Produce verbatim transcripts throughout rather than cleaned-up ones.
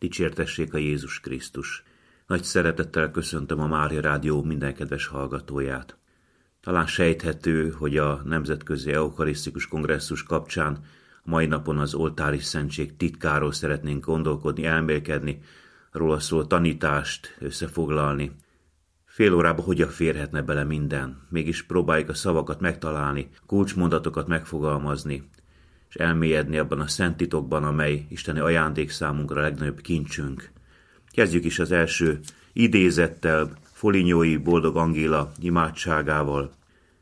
Dicsértessék a Jézus Krisztus! Nagy szeretettel köszöntöm a Mária Rádió minden kedves hallgatóját. Talán sejthető, hogy a Nemzetközi Eukarisztikus Kongresszus kapcsán a mai napon az oltári szentség titkáról szeretnénk gondolkodni, elmélkedni, róla szóló tanítást összefoglalni. Fél órába hogyan férhetne bele minden, mégis próbáljuk a szavakat megtalálni, kulcsmondatokat megfogalmazni, és elmélyedni abban a szent titokban, amely isteni ajándék számunkra a legnagyobb kincsünk. Kezdjük is az első idézettel, Folignói Boldog Angéla imádságával.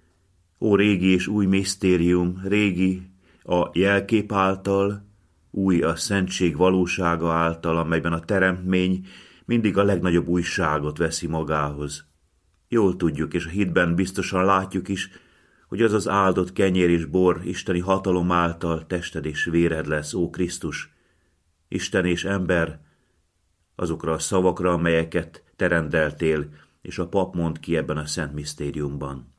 Ó régi és új misztérium, régi a jelkép által, új a szentség valósága által, amelyben a teremtmény mindig a legnagyobb újságot veszi magához. Jól tudjuk, és a hitben biztosan látjuk is, hogy az az áldott kenyér és bor isteni hatalom által tested és véred lesz, ó Krisztus, Isten és ember, azokra a szavakra, amelyeket te rendeltél, és a pap mond ki ebben a szent misztériumban.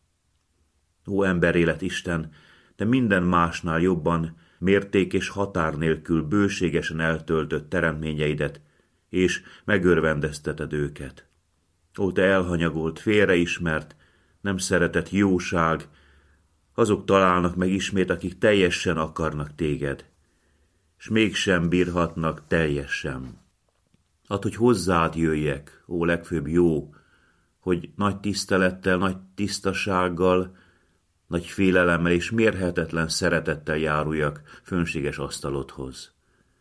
Ó emberélet Isten, te minden másnál jobban, mérték és határ nélkül bőségesen eltöltött teremtményeidet, és megörvendezteted őket. Ó te elhanyagolt, félreismert, nem szeretett jóság, azok találnak meg ismét, akik teljesen akarnak téged, és mégsem bírhatnak teljesen. Add, hogy hozzád jöjjek, ó legfőbb jó, hogy nagy tisztelettel, nagy tisztasággal, nagy félelemmel és mérhetetlen szeretettel járuljak fönséges asztalodhoz.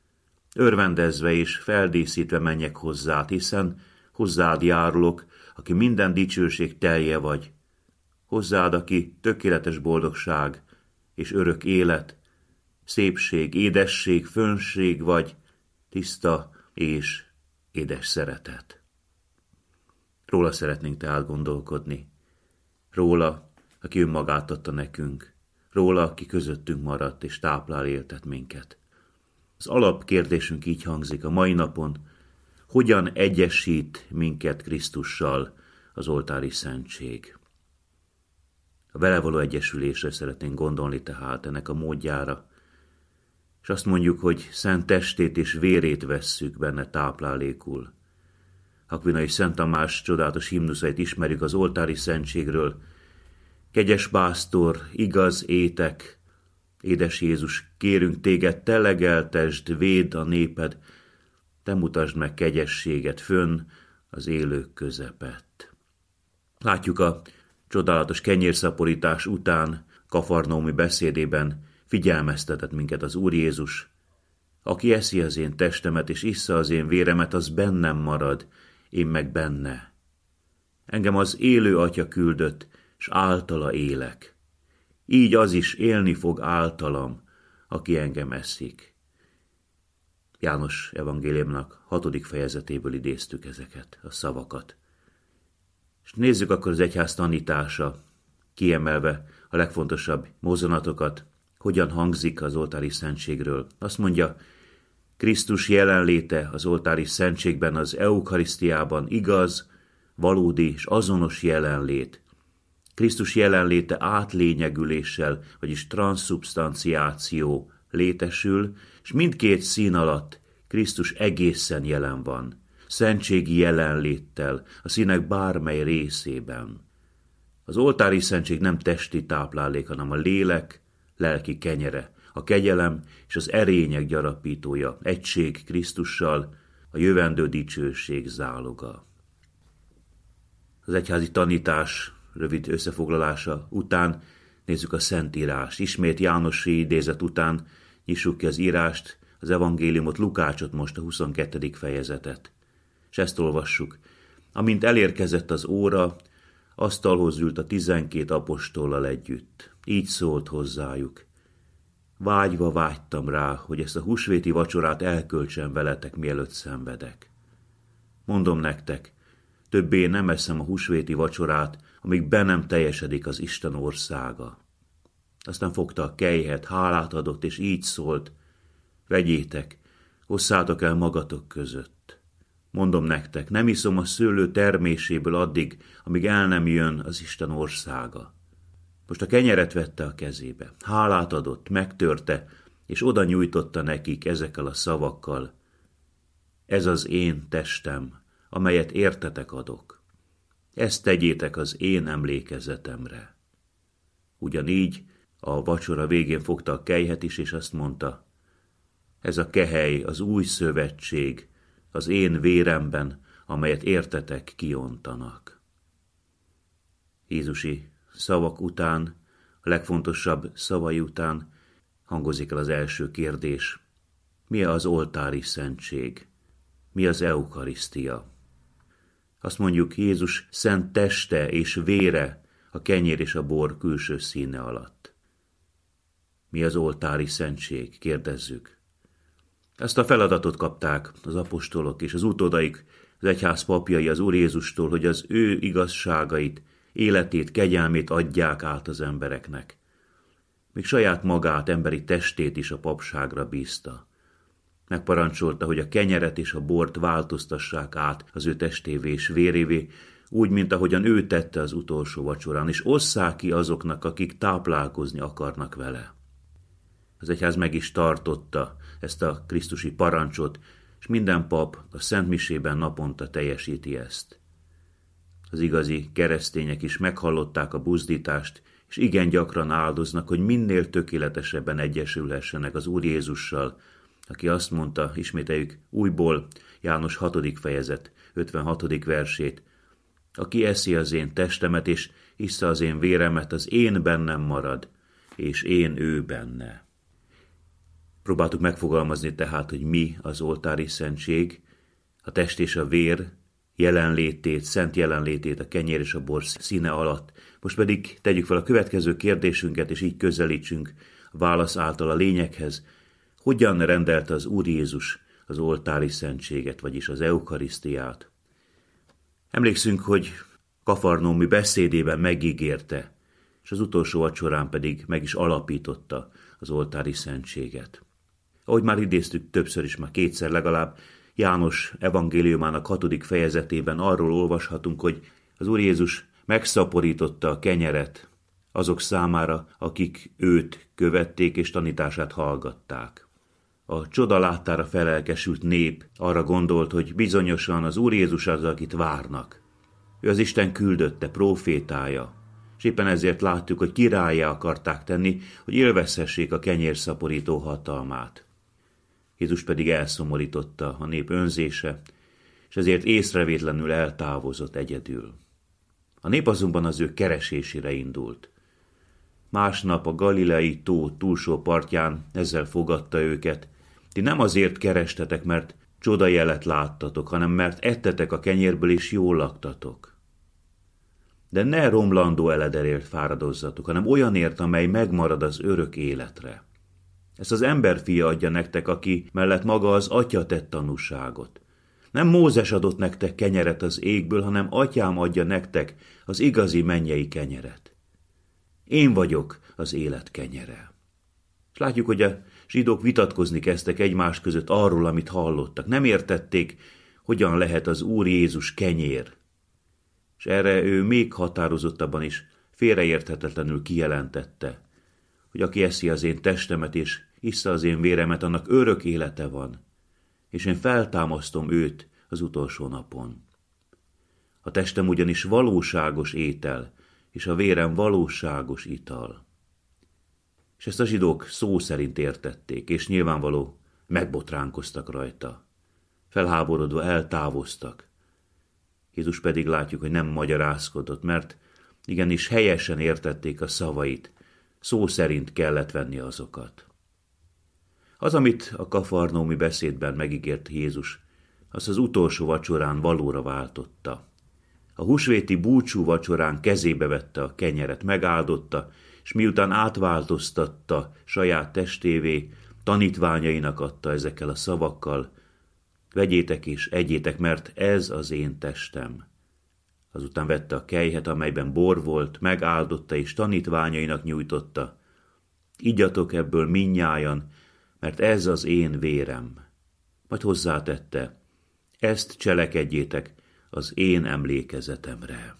Örvendezve és feldíszítve menjek hozzád, hiszen hozzád járulok, aki minden dicsőség telje vagy. Hozzád, aki tökéletes boldogság és örök élet, szépség, édesség, fönség vagy, tiszta és édes szeretet. Róla szeretnénk tehát gondolkodni. Róla, aki önmagát adta nekünk. Róla, aki közöttünk maradt és táplál, éltet minket. Az alapkérdésünk így hangzik a mai napon: hogyan egyesít minket Krisztussal az oltári szentség? A vele való egyesülésre szeretnénk gondolni tehát, ennek a módjára, és azt mondjuk, hogy szent testét és vérét vesszük benne táplálékul. Akvinai Szent Tamás csodálatos himnuszait ismerjük az oltári szentségről. Kegyes pásztor, igaz étek, édes Jézus, kérünk téged, te legeltesd, védd a néped, te mutasd meg kegyességet fönn az élők közepett. Látjuk a csodálatos kenyérszaporítás után kafarnaumi beszédében figyelmeztetett minket az Úr Jézus. Aki eszi az én testemet és issza az én véremet, az bennem marad, én meg benne. Engem az élő Atya küldött, és általa élek. Így az is élni fog általam, aki engem eszik. János evangéliumnak hatodik fejezetéből idéztük ezeket a szavakat. És nézzük akkor az egyház tanítása, kiemelve a legfontosabb mozzanatokat, hogyan hangzik az oltári szentségről. Azt mondja, Krisztus jelenléte az oltári szentségben, az eukarisztiában igaz, valódi és azonos jelenlét. Krisztus jelenléte átlényegüléssel, vagyis transzubstanciáció létesül, és mindkét szín alatt Krisztus egészen jelen van, szentségi jelenléttel, a színek bármely részében. Az oltári szentség nem testi táplálék, hanem a lélek, lelki kenyere, a kegyelem és az erények gyarapítója, egység Krisztussal, a jövendő dicsőség záloga. Az egyházi tanítás rövid összefoglalása után nézzük a Szentírást. Ismét Jánosi idézet után nyissuk ki az írást, az evangéliumot, Lukácsot, most a huszonkettedik fejezetet. És ezt olvassuk. Amint elérkezett az óra, asztalhoz ült a tizenkét apostollal együtt. Így szólt hozzájuk. Vágyva vágytam rá, hogy ezt a húsvéti vacsorát elköltsem veletek, mielőtt szenvedek. Mondom nektek, többé nem eszem a húsvéti vacsorát, amíg be nem teljesedik az Isten országa. Aztán fogta a kelyhet, hálát adott, és így szólt, vegyétek, osszátok el magatok között. Mondom nektek, nem iszom a szőlő terméséből addig, amíg el nem jön az Isten országa. Most a kenyeret vette a kezébe, hálát adott, megtörte, és oda nyújtotta nekik ezekkel a szavakkal. ez az én testem, amelyet értetek adok. Ezt tegyétek az én emlékezetemre. Ugyanígy a vacsora végén fogta a kelyhet is, és azt mondta, ez a kehely az új szövetség, az én véremben, amelyet értetek kiontanak. Jézusi szavak után, a legfontosabb szavai után hangozik el az első kérdés. Mi az oltári szentség? Mi az eukarisztia? Azt mondjuk, Jézus szent teste és vére a kenyér és a bor külső színe alatt. Mi az oltári szentség? Kérdezzük. Ezt a feladatot kapták az apostolok és az utódaik, az egyház papjai az Úr Jézustól, hogy az ő igazságait, életét, kegyelmét adják át az embereknek. Még saját magát, emberi testét is a papságra bízta. Megparancsolta, hogy a kenyeret és a bort változtassák át az ő testévé és vérévé, úgy, mint ahogyan ő tette az utolsó vacsorán, és osszák ki azoknak, akik táplálkozni akarnak vele. Az egyház meg is tartotta ezt a krisztusi parancsot, és minden pap a Szent Misében naponta teljesíti ezt. Az igazi keresztények is meghallották a buzdítást, és igen gyakran áldoznak, hogy minél tökéletesebben egyesülhessenek az Úr Jézussal, aki azt mondta, ismételjük újból, János hatodik fejezet, ötvenhatodik versét, aki eszi az én testemet, és issza az én véremet, az én bennem marad, és én ő benne. Próbáltuk megfogalmazni tehát, hogy mi az oltári szentség, a test és a vér jelenlétét, szent jelenlétét a kenyér és a bor színe alatt. Most pedig tegyük fel a következő kérdésünket, és így közelítsünk a válasz által a lényeghez. Hogyan rendelte az Úr Jézus az oltári szentséget, vagyis az eukarisztiát? Emlékszünk, hogy kafarnaumi beszédében megígérte, és az utolsó vacsorán pedig meg is alapította az oltári szentséget. Ahogy már idéztük többször is, már kétszer legalább, János evangéliumának hatodik fejezetében arról olvashatunk, hogy az Úr Jézus megszaporította a kenyeret azok számára, akik őt követték és tanítását hallgatták. A csoda láttára felelkesült nép arra gondolt, hogy bizonyosan az Úr Jézus az, akit várnak. Ő az Isten küldötte, prófétája, és éppen ezért láttuk, hogy királlyá akarták tenni, hogy élvezhessék a kenyérszaporító hatalmát. Jézus pedig elszomorította a nép önzése, és ezért észrevétlenül eltávozott egyedül. A nép azonban az ő keresésére indult. Másnap a Galileai tó túlsó partján ezzel fogadta őket. Ti nem azért kerestetek, mert csodajelet láttatok, hanem mert ettetek a kenyérből és jól laktatok. De ne romlandó elederért fáradozzatok, hanem olyanért, amely megmarad az örök életre. Ezt az emberfia adja nektek, aki mellett maga az Atya tett tanúságot. Nem Mózes adott nektek kenyeret az égből, hanem Atyám adja nektek az igazi mennyei kenyeret. Én vagyok az élet kenyere. És látjuk, hogy a zsidók vitatkozni kezdtek egymás között arról, amit hallottak. Nem értették, hogyan lehet az Úr Jézus kenyér. És erre ő még határozottabban is félreérthetetlenül kijelentette, hogy aki eszi az én testemet és issza az én véremet, annak örök élete van, és én feltámasztom őt az utolsó napon. A testem ugyanis valóságos étel, és a vérem valóságos ital. És ezt a zsidók szó szerint értették, és nyilvánvaló megbotránkoztak rajta. Felháborodva eltávoztak. Jézus pedig látjuk, hogy nem magyarázkodott, mert igenis helyesen értették a szavait, szó szerint kellett venni azokat. Az, amit a kafarnaumi beszédben megígért Jézus, azt az utolsó vacsorán valóra váltotta. A húsvéti búcsú vacsorán kezébe vette a kenyeret, megáldotta, és miután átváltoztatta saját testévé, tanítványainak adta ezekkel a szavakkal, vegyétek és egyétek, mert ez az én testem. Azután vette a kelyhet, amelyben bor volt, megáldotta és tanítványainak nyújtotta. Igyatok ebből mindnyájan, mert ez az én vérem. Majd hozzátette, ezt cselekedjétek az én emlékezetemre.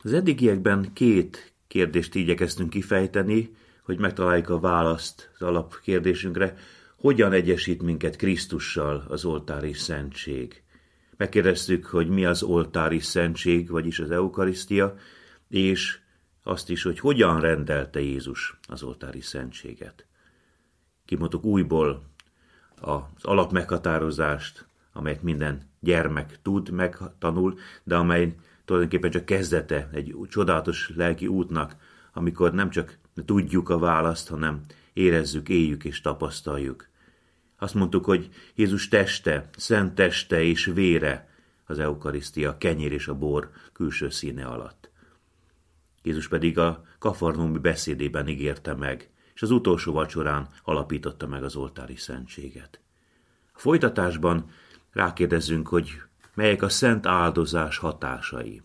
Az eddigiekben két kérdést igyekeztünk kifejteni, hogy megtaláljuk a választ az alapkérdésünkre, hogyan egyesít minket Krisztussal az oltári szentség. Megkérdeztük, hogy mi az oltári szentség, vagyis az eukarisztia, és azt is, hogy hogyan rendelte Jézus az oltári szentséget. Kimondtuk újból az alapmeghatározást, amelyet minden gyermek tud, megtanul, de amely tulajdonképpen csak kezdete egy csodálatos lelki útnak, amikor nem csak tudjuk a választ, hanem érezzük, éljük és tapasztaljuk. Azt mondtuk, hogy Jézus teste, szent teste és vére az eukarisztia, a kenyér és a bor külső színe alatt. Jézus pedig a kafarnaumi beszédében ígérte meg, és az utolsó vacsorán alapította meg az oltári szentséget. A folytatásban rákérdezünk, hogy melyek a szent áldozás hatásai.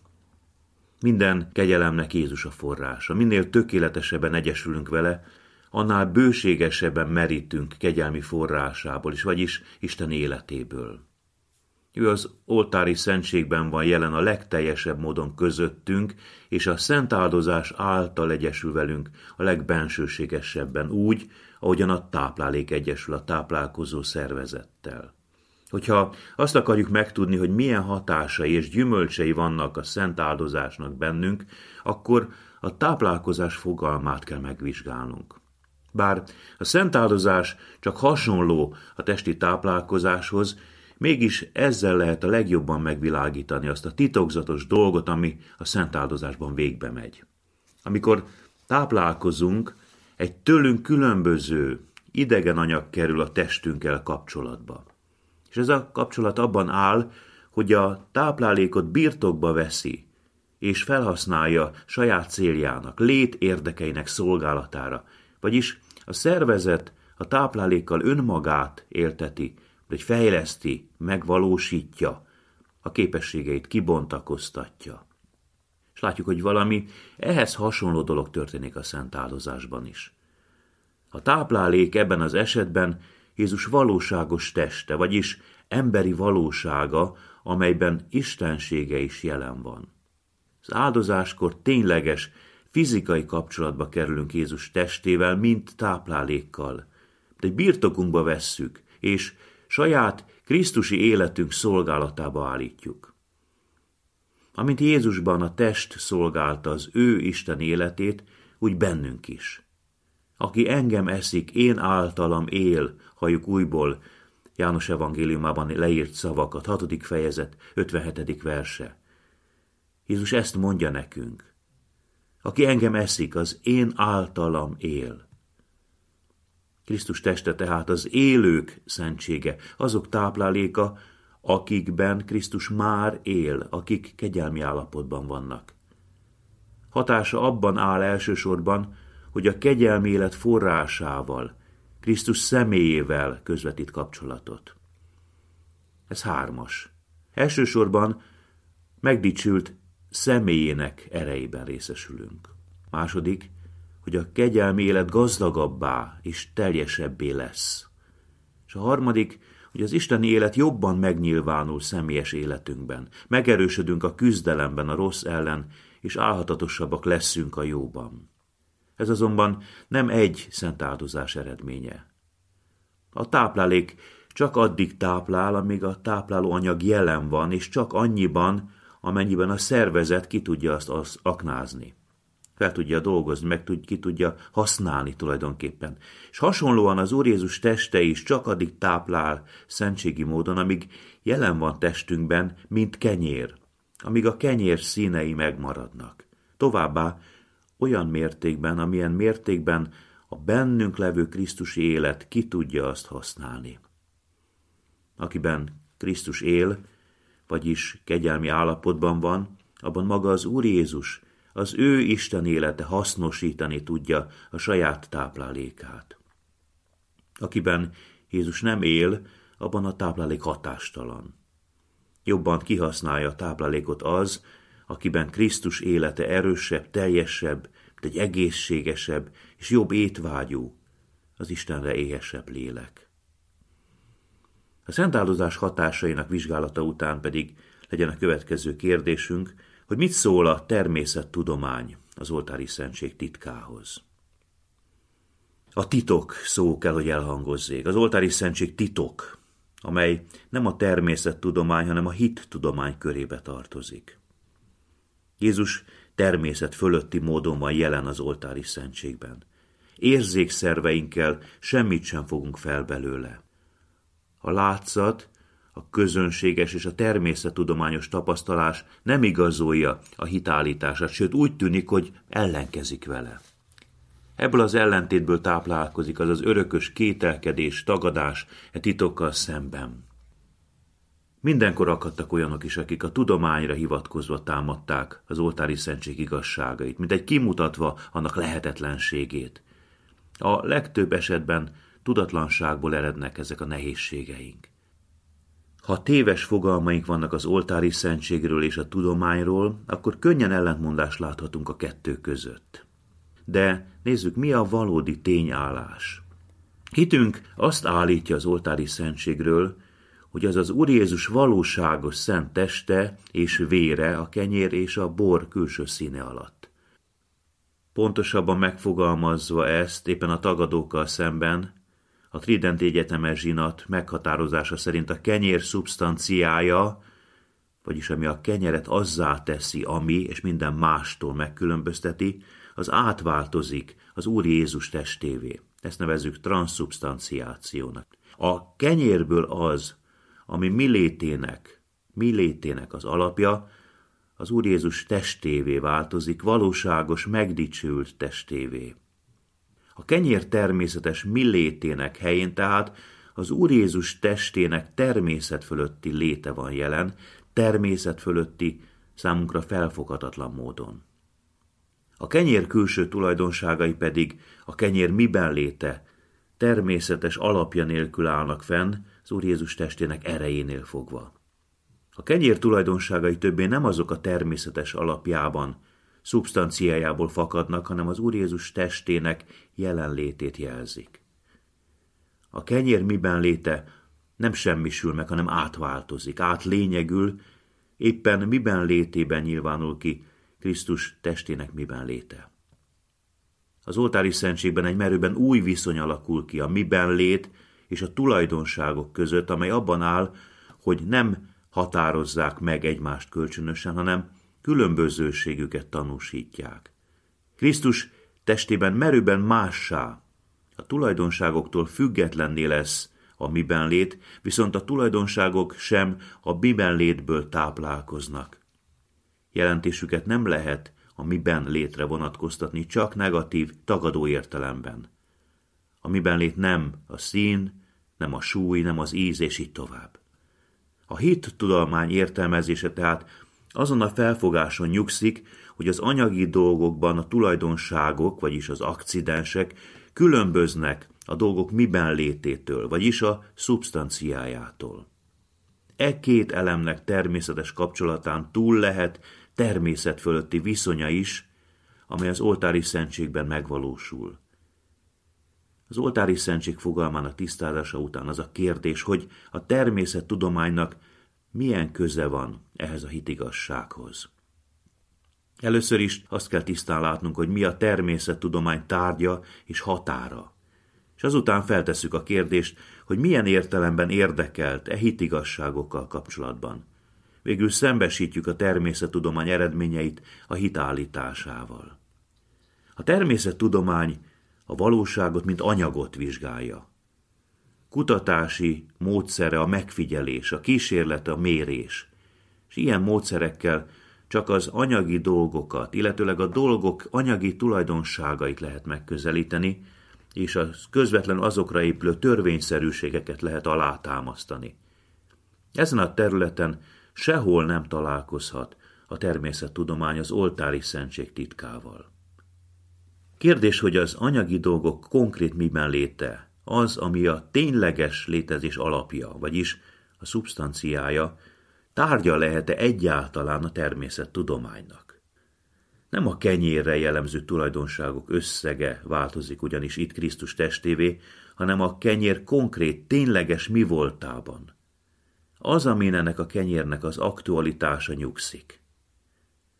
Minden kegyelemnek Jézus a forrása. Minél tökéletesebben egyesülünk vele, annál bőségesebben merítünk kegyelmi forrásából is, vagyis Isten életéből. Ő az oltári szentségben van jelen a legteljesebb módon közöttünk, és a szent áldozás által egyesül velünk a legbensőségesebben úgy, ahogyan a táplálék egyesül a táplálkozó szervezettel. Hogyha azt akarjuk megtudni, hogy milyen hatásai és gyümölcsei vannak a szent áldozásnak bennünk, akkor a táplálkozás fogalmát kell megvizsgálnunk. Bár a szent áldozás csak hasonló a testi táplálkozáshoz, mégis ezzel lehet a legjobban megvilágítani azt a titokzatos dolgot, ami a szent áldozásban végbe megy. Amikor táplálkozunk, egy tőlünk különböző, idegen anyag kerül a testünkkel kapcsolatba. És ez a kapcsolat abban áll, hogy a táplálékot birtokba veszi, és felhasználja saját céljának, lét érdekeinek szolgálatára, vagyis a szervezet a táplálékkal önmagát élteti, vagy fejleszti, megvalósítja, a képességeit kibontakoztatja. És látjuk, hogy valami ehhez hasonló dolog történik a szent áldozásban is. A táplálék ebben az esetben Jézus valóságos teste, vagyis emberi valósága, amelyben istensége is jelen van. Az áldozáskor tényleges, fizikai kapcsolatba kerülünk Jézus testével, mint táplálékkal. De birtokunkba vesszük, és saját krisztusi életünk szolgálatába állítjuk. Amint Jézusban a test szolgálta az ő Isten életét, úgy bennünk is. Aki engem eszik, én általam él, halljuk újból János evangéliumában leírt szavakat, hatodik fejezet, ötvenhetedik verse. Jézus ezt mondja nekünk. Aki engem eszik, az én általam él. Krisztus teste tehát az élők szentsége, azok tápláléka, akikben Krisztus már él, akik kegyelmi állapotban vannak. Hatása abban áll elsősorban, hogy a kegyelmi élet forrásával, Krisztus személyével közvetít kapcsolatot. Ez hármas. Elsősorban megdicsült személyének erejében részesülünk. Második, hogy a kegyelmi élet gazdagabbá és teljesebbé lesz. És a harmadik, hogy az isteni élet jobban megnyilvánul személyes életünkben. Megerősödünk a küzdelemben a rossz ellen, és álhatatosabbak leszünk a jóban. Ez azonban nem egy szent áldozás eredménye. A táplálék csak addig táplál, amíg a tápláló anyag jelen van, és csak annyiban, amennyiben a szervezet ki tudja azt aknázni. Fel tudja dolgozni, meg tud, ki tudja használni tulajdonképpen. És hasonlóan az Úr Jézus teste is csak addig táplál szentségi módon, amíg jelen van testünkben, mint kenyér, amíg a kenyér színei megmaradnak. Továbbá olyan mértékben, amilyen mértékben a bennünk levő krisztusi élet ki tudja azt használni. Akiben Krisztus él, vagyis kegyelmi állapotban van, abban maga az Úr Jézus, az ő Isten élete hasznosítani tudja a saját táplálékát. Akiben Jézus nem él, abban a táplálék hatástalan. Jobban kihasználja a táplálékot az, akiben Krisztus élete erősebb, teljesebb, egy egészségesebb és jobb étvágyú, az Istenre éhesebb lélek. A szentáldozás hatásainak vizsgálata után pedig legyen a következő kérdésünk, hogy mit szól a természettudomány az oltári szentség titkához. A titok szó kell, hogy elhangozzék. Az oltári szentség titok, amely nem a természettudomány, hanem a hittudomány körébe tartozik. Jézus természet fölötti módon van jelen az oltári szentségben. Érzékszerveinkkel semmit sem fogunk fel belőle. A látszat, a közönséges és a természettudományos tapasztalás nem igazolja a hitállítását, sőt úgy tűnik, hogy ellenkezik vele. Ebből az ellentétből táplálkozik az az örökös kételkedés, tagadás e titokkal szemben. Mindenkor akadtak olyanok is, akik a tudományra hivatkozva támadták az oltári szentség igazságait, mintegy kimutatva annak lehetetlenségét. A legtöbb esetben tudatlanságból erednek ezek a nehézségeink. Ha téves fogalmaink vannak az oltári szentségről és a tudományról, akkor könnyen ellentmondást láthatunk a kettő között. De nézzük, mi a valódi tényállás. Hitünk azt állítja az oltári szentségről, hogy az az Úr Jézus valóságos szent teste és vére a kenyér és a bor külső színe alatt. Pontosabban megfogalmazva ezt éppen a tagadókkal szemben, a Tridenti Egyetemes zsinat meghatározása szerint a kenyér szubstanciája, vagyis ami a kenyeret azzá teszi, ami és minden mástól megkülönbözteti, az átváltozik az Úr Jézus testévé. Ezt nevezzük transzszubstanciációnak. A kenyérből az, ami mi létének, mi létének az alapja, az Úr Jézus testévé változik, valóságos, megdicsült testévé. A kenyér természetes mi létének helyén tehát az Úr Jézus testének természet fölötti léte van jelen, természet fölötti, számunkra felfoghatatlan módon. A kenyér külső tulajdonságai pedig a kenyér miben léte, természetes alapja nélkül állnak fenn, az Úr Jézus testének erejénél fogva. A kenyér tulajdonságai többé nem azok a természetes alapjában, szubstanciájából fakadnak, hanem az Úr Jézus testének jelenlétét jelzik. A kenyér miben léte nem semmisül meg, hanem átváltozik, átlényegül, éppen miben létében nyilvánul ki Krisztus testének miben léte. Az oltári szentségben egy merőben új viszony alakul ki a miben lét és a tulajdonságok között, amely abban áll, hogy nem határozzák meg egymást kölcsönösen, hanem különbözőségüket tanúsítják. Krisztus testében merőben mássá, a tulajdonságoktól függetlenné lesz a miben lét, viszont a tulajdonságok sem a miben létből táplálkoznak. Jelentésüket nem lehet a miben létre vonatkoztatni, csak negatív, tagadó értelemben. A miben lét nem a szín, nem a súly, nem az íz, és így tovább. A hit tudomány értelmezése tehát azon a felfogáson nyugszik, hogy az anyagi dolgokban a tulajdonságok, vagyis az akcidensek különböznek a dolgok miben lététől, vagyis a szubstanciájától. E két elemnek természetes kapcsolatán túl lehet természet fölötti viszonya is, amely az oltári szentségben megvalósul. Az oltári szentség fogalmának tisztázása után az a kérdés, hogy a természettudománynak milyen köze van ehhez a hitigazsághoz. Először is azt kell tisztán látnunk, hogy mi a természettudomány tárgya és határa. És azután feltesszük a kérdést, hogy milyen értelemben érdekelt e hitigazságokkal kapcsolatban. Végül szembesítjük a természettudomány eredményeit a hit állításával. A természettudomány a valóságot, mint anyagot vizsgálja. Kutatási módszere a megfigyelés, a kísérlet, a mérés. És ilyen módszerekkel csak az anyagi dolgokat, illetőleg a dolgok anyagi tulajdonságait lehet megközelíteni, és a közvetlen azokra épülő törvényszerűségeket lehet alátámasztani. Ezen a területen sehol nem találkozhat a természettudomány az oltári szentség titkával. Kérdés, hogy az anyagi dolgok konkrét miben léte, az, ami a tényleges létezés alapja, vagyis a szubstanciája, tárgya lehet-e egyáltalán a természettudománynak. Nem a kenyérre jellemző tulajdonságok összege változik ugyanis itt Krisztus testévé, hanem a kenyér konkrét, tényleges mi voltában. Az, amin ennek a kenyérnek az aktualitása nyugszik.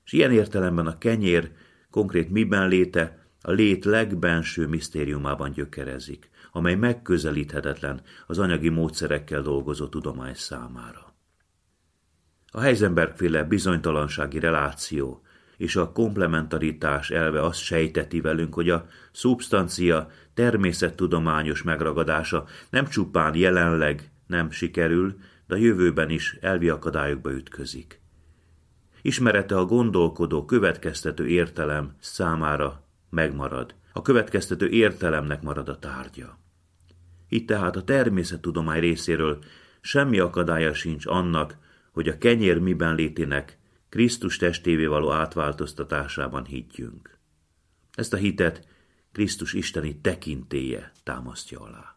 És ilyen értelemben a kenyér konkrét miben léte a lét legbenső misztériumában gyökerezik, amely megközelíthetetlen az anyagi módszerekkel dolgozó tudomány számára. A Heisenberg-féle bizonytalansági reláció és a komplementaritás elve azt sejteti velünk, hogy a szubstancia természettudományos megragadása nem csupán jelenleg nem sikerül, de a jövőben is elvi akadályokba ütközik. Ismerete a gondolkodó, következtető értelem számára megmarad. A következtető értelemnek marad a tárgya. Itt tehát a természettudomány részéről semmi akadálya sincs annak, hogy a kenyér miben létének Krisztus testévé való átváltoztatásában higgyünk. Ezt a hitet Krisztus isteni tekintélye támasztja alá.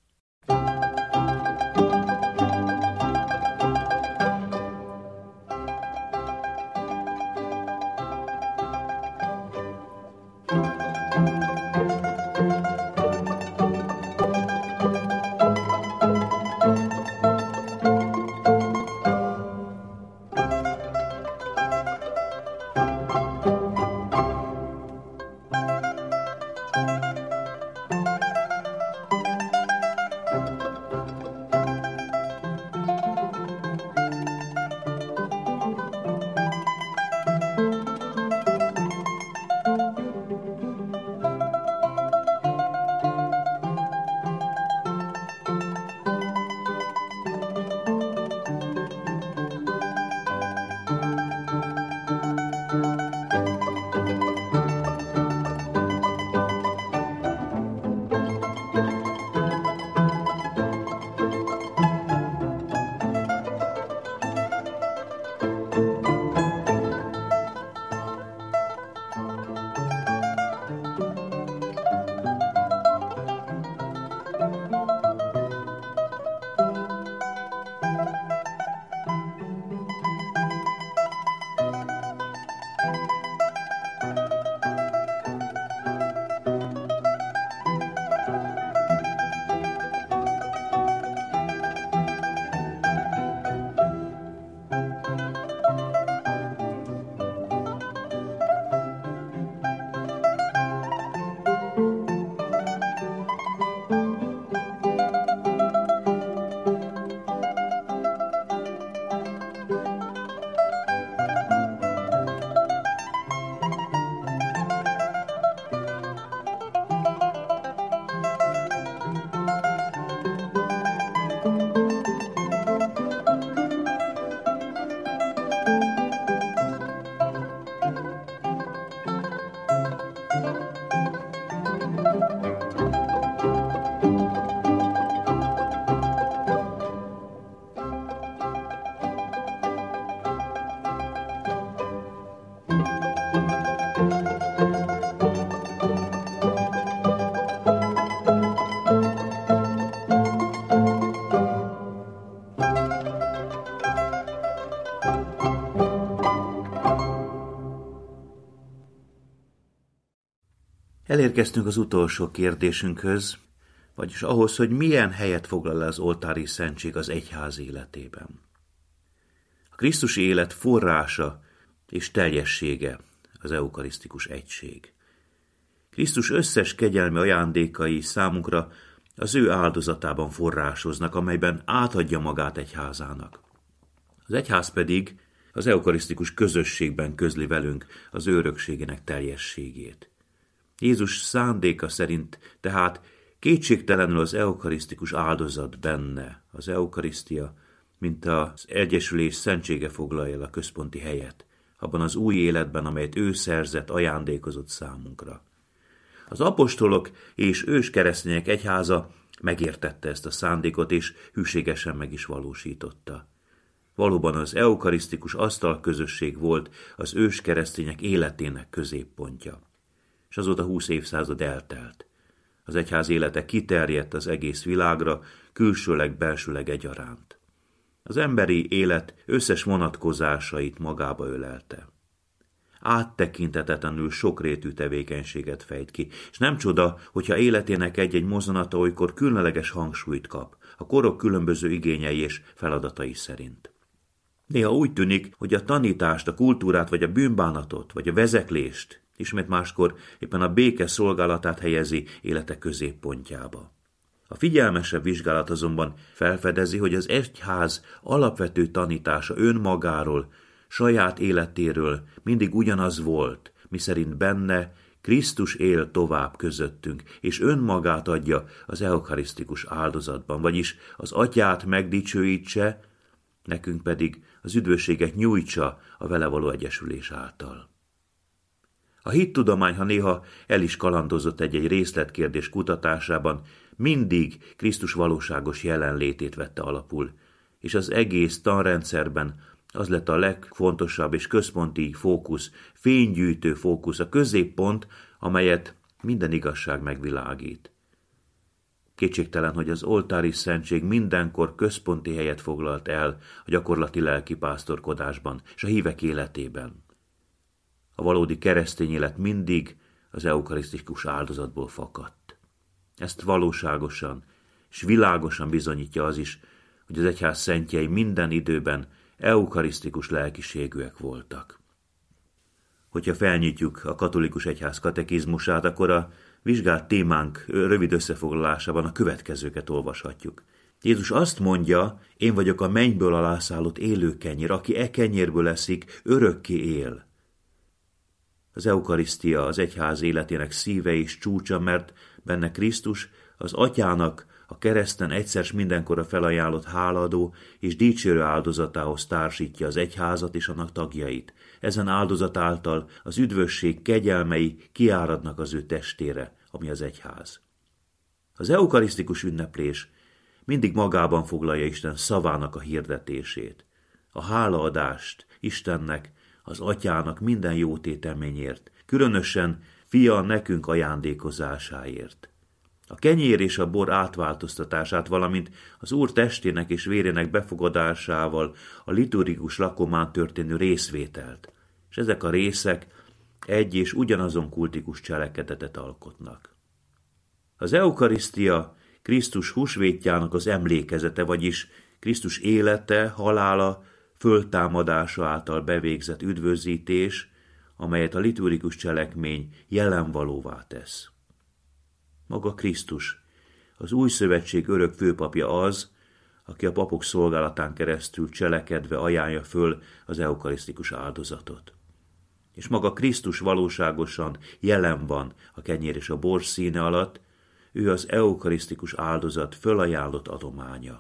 Elérkeztünk az utolsó kérdésünkhöz, vagyis ahhoz, hogy milyen helyet foglal el az oltári szentség az egyház életében. A Krisztusi élet forrása és teljessége az eukarisztikus egység. Krisztus összes kegyelmi ajándékai számunkra az ő áldozatában forrásoznak, amelyben átadja magát egyházának. Az egyház pedig az eukarisztikus közösségben közli velünk az ő örökségének teljességét. Jézus szándéka szerint tehát kétségtelenül az eukarisztikus áldozat benne, az eukarisztia, mint az egyesülés szentsége foglalja el a központi helyet, abban az új életben, amelyet ő szerzett, ajándékozott számunkra. Az apostolok és ős keresztények egyháza megértette ezt a szándékot, és hűségesen meg is valósította. Valóban az eukarisztikus asztalközösség volt az ős keresztények életének középpontja. És azóta húsz évszázad eltelt. Az egyház élete kiterjedt az egész világra, külsőleg, belsőleg egyaránt. Az emberi élet összes vonatkozásait magába ölelte. Áttekinthetetlenül sokrétű tevékenységet fejt ki, és nem csoda, hogyha életének egy-egy mozzanata olykor különleges hangsúlyt kap, a korok különböző igényei és feladatai szerint. Néha úgy tűnik, hogy a tanítást, a kultúrát, vagy a bűnbánatot, vagy a vezeklést, ismét máskor éppen a béke szolgálatát helyezi élete középpontjába. A figyelmesebb vizsgálat azonban felfedezi, hogy az egyház alapvető tanítása önmagáról, saját életéről mindig ugyanaz volt, miszerint benne Krisztus él tovább közöttünk, és önmagát adja az eucharisztikus áldozatban, vagyis az Atyát megdicsőítse, nekünk pedig az üdvösséget nyújtsa a vele való egyesülés által. A hittudomány, ha néha el is kalandozott egy-egy részletkérdés kutatásában, mindig Krisztus valóságos jelenlétét vette alapul, és az egész tanrendszerben az lett a legfontosabb és központi fókusz, fénygyűjtő fókusz, a középpont, amelyet minden igazság megvilágít. Kétségtelen, hogy az oltári szentség mindenkor központi helyet foglalt el a gyakorlati lelkipásztorkodásban és a hívek életében. A valódi keresztény élet mindig az eukarisztikus áldozatból fakadt. Ezt valóságosan és világosan bizonyítja az is, hogy az egyház szentjei minden időben eukarisztikus lelkiségűek voltak. Hogyha felnyitjuk a katolikus egyház katekizmusát, akkor a vizsgált témánk rövid összefoglalásában a következőket olvashatjuk. Jézus azt mondja, én vagyok a mennyből alászállott élő kenyér, aki e kenyérből eszik, örökké él. Az eukarisztia az egyház életének szíve és csúcsa, mert benne Krisztus az Atyának a kereszten egyszer s mindenkorra felajánlott háladó és dicsérő áldozatához társítja az egyházat és annak tagjait. Ezen áldozat által az üdvösség kegyelmei kiáradnak az ő testére, ami az egyház. Az eukarisztikus ünneplés mindig magában foglalja Isten szavának a hirdetését, a hálaadást Istennek, az Atyának minden jó téteményért, különösen fia nekünk ajándékozásáért. A kenyér és a bor átváltoztatását, valamint az Úr testének és vérének befogadásával a liturgikus lakomán történő részvételt, és ezek a részek egy és ugyanazon kultikus cselekedetet alkotnak. Az eukarisztia Krisztus húsvétjának az emlékezete, vagyis Krisztus élete, halála, föltámadása által bevégzett üdvözítés, amelyet a liturgikus cselekmény jelenvalóvá tesz. Maga Krisztus, az új szövetség örök főpapja az, aki a papok szolgálatán keresztül cselekedve ajánlja föl az eukarisztikus áldozatot. És maga Krisztus valóságosan jelen van a kenyér és a bor színe alatt, ő az eukarisztikus áldozat fölajánlott adománya.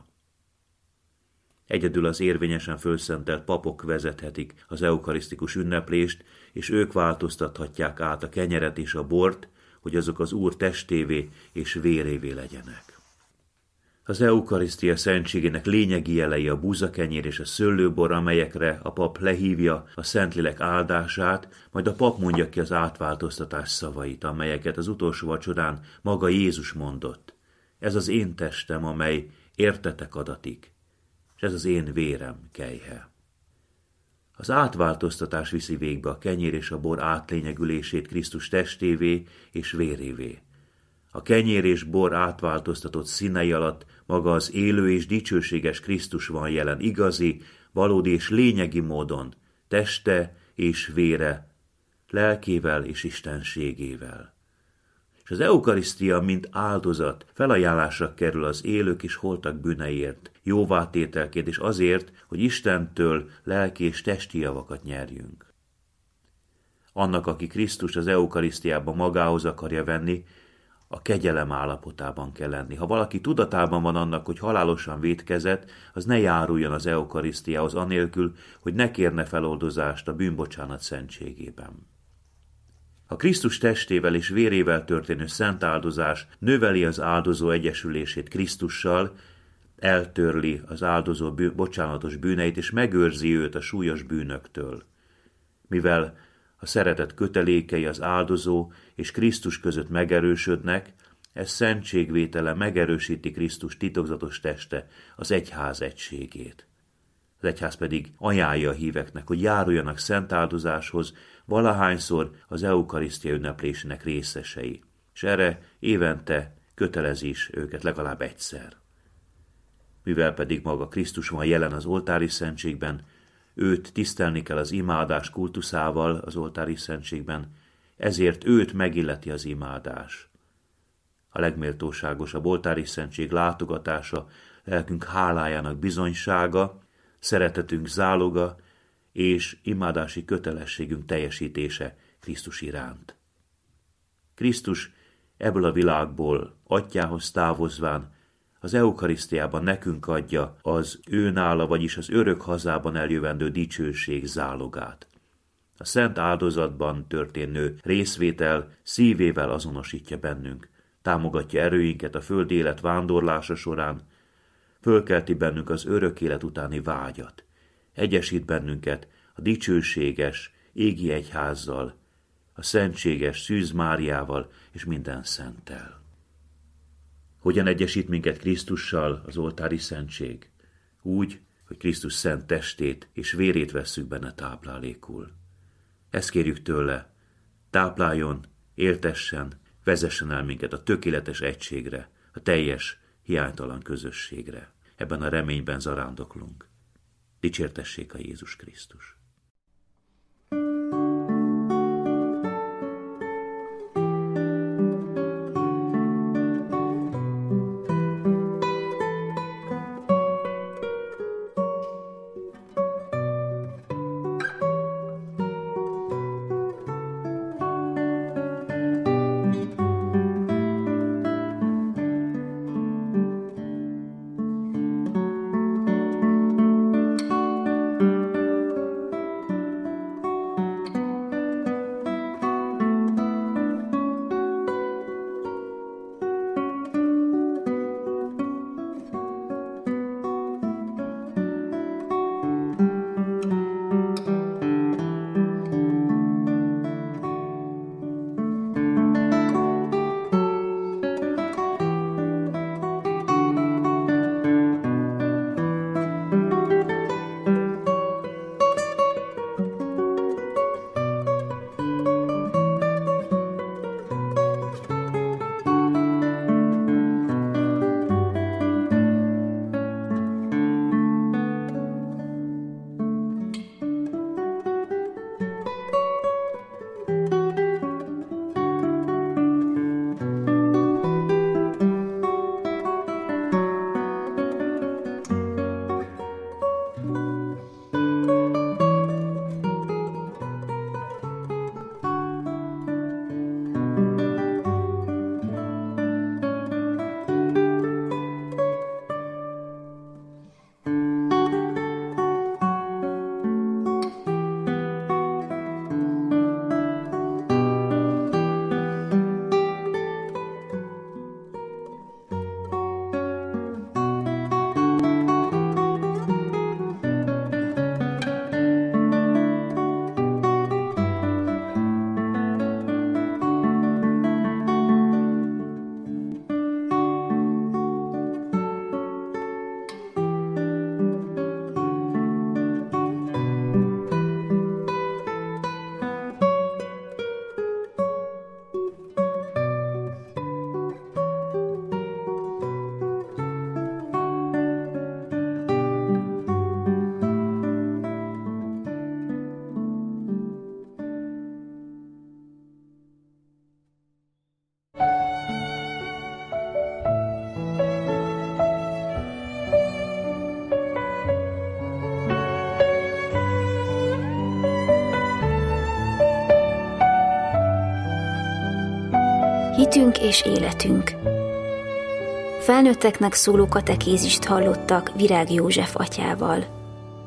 Egyedül az érvényesen fölszentelt papok vezethetik az eukarisztikus ünneplést, és ők változtathatják át a kenyeret és a bort, hogy azok az Úr testévé és vérévé legyenek. Az eukarisztia szentségének lényegi jelei a búzakenyér és a szőlőbor, amelyekre a pap lehívja a Szentlélek áldását, majd a pap mondja ki az átváltoztatás szavait, amelyeket az utolsó vacsorán maga Jézus mondott. Ez az én testem, amely értetek adatik, és ez az én vérem kejhe. Az átváltoztatás viszi végbe a kenyér és a bor átlényegülését Krisztus testévé és vérévé. A kenyér és bor átváltoztatott színei alatt maga az élő és dicsőséges Krisztus van jelen, igazi, valódi és lényegi módon, teste és vére, lelkével és istenségével. És az eukarisztia, mint áldozat, felajánlásra kerül az élők és holtak bűneiért, jóvátételként és azért, hogy Istentől lelki és testi javakat nyerjünk. Annak, aki Krisztus az eukarisztiában magához akarja venni, a kegyelem állapotában kell lenni. Ha valaki tudatában van annak, hogy halálosan vétkezett, az ne járuljon az eukarisztiához anélkül, hogy ne kérne feloldozást a bűnbocsánat szentségében. A Krisztus testével és vérével történő szent áldozás növeli az áldozó egyesülését Krisztussal, eltörli az áldozó bűn, bocsánatos bűneit, és megőrzi őt a súlyos bűnöktől. Mivel a szeretet kötelékei az áldozó és Krisztus között megerősödnek, ez szentségvétele megerősíti Krisztus titokzatos teste, az egyház egységét. Az egyház pedig ajánlja a híveknek, hogy járuljanak szent áldozáshoz, valahányszor az eukarisztia ünneplésének részesei, és erre évente kötelezi is őket legalább egyszer. Mivel pedig maga Krisztus van jelen az oltári szentségben, őt tisztelni kell az imádás kultuszával az oltári szentségben, ezért őt megilleti az imádás. A legméltóságosabb oltári szentség látogatása lelkünk hálájának bizonysága, szeretetünk záloga és imádási kötelességünk teljesítése Krisztus iránt. Krisztus ebből a világból atyához távozván az eukarisztiában nekünk adja az őnála, vagyis az örök hazában eljövendő dicsőség zálogát. A szent áldozatban történő részvétel szívével azonosítja bennünk, támogatja erőinket a földi élet vándorlása során, fölkelti bennünk az örök élet utáni vágyat, egyesít bennünket a dicsőséges égi egyházzal, a szentséges Szűz Máriával és minden szenttel. Hogyan egyesít minket Krisztussal az oltári szentség? Úgy, hogy Krisztus szent testét és vérét vesszük benne táplálékul. Ezt kérjük tőle, tápláljon, éltessen, vezessen el minket a tökéletes egységre, a teljes, hiánytalan közösségre. Ebben a reményben zarándoklunk. Dicsértessék a Jézus Krisztus! Hitünk és életünk. Felnőtteknek szóló katekézist hallottak Virág József atyával.